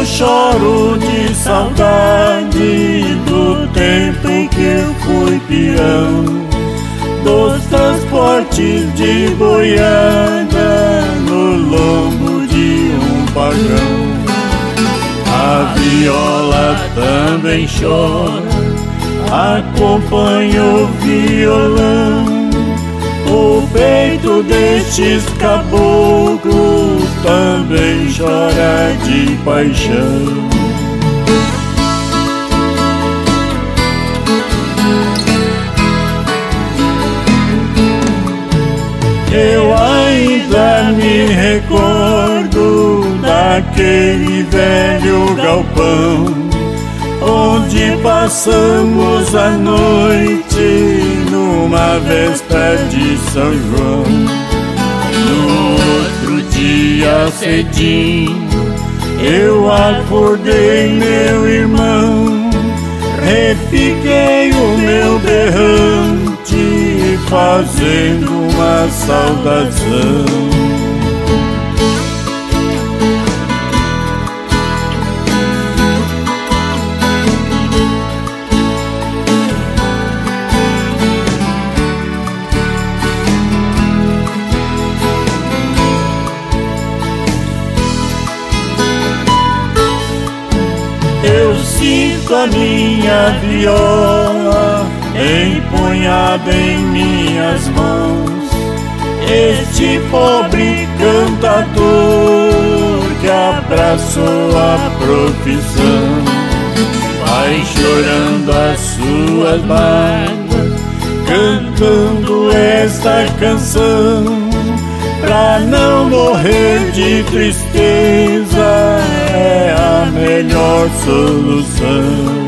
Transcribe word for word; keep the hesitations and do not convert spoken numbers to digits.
choro de saudade do tempo em que eu fui peão, dos transportes de boiada no lombo de um pagão. A viola também chora, acompanha o violão. O peito destes caboclos também chora de paixão. Eu ainda me recordo daquele velho galpão onde passamos a noite numa véspera de São João. No outro dia cedinho eu acordei meu irmão, repiquei o meu berrante fazendo uma saudação. Eu sinto a minha viola empunhada em minhas mãos, este pobre cantador que abraçou a profissão. Vai chorando as suas mágoas, cantando esta canção, pra não morrer de tristeza é a melhor solução.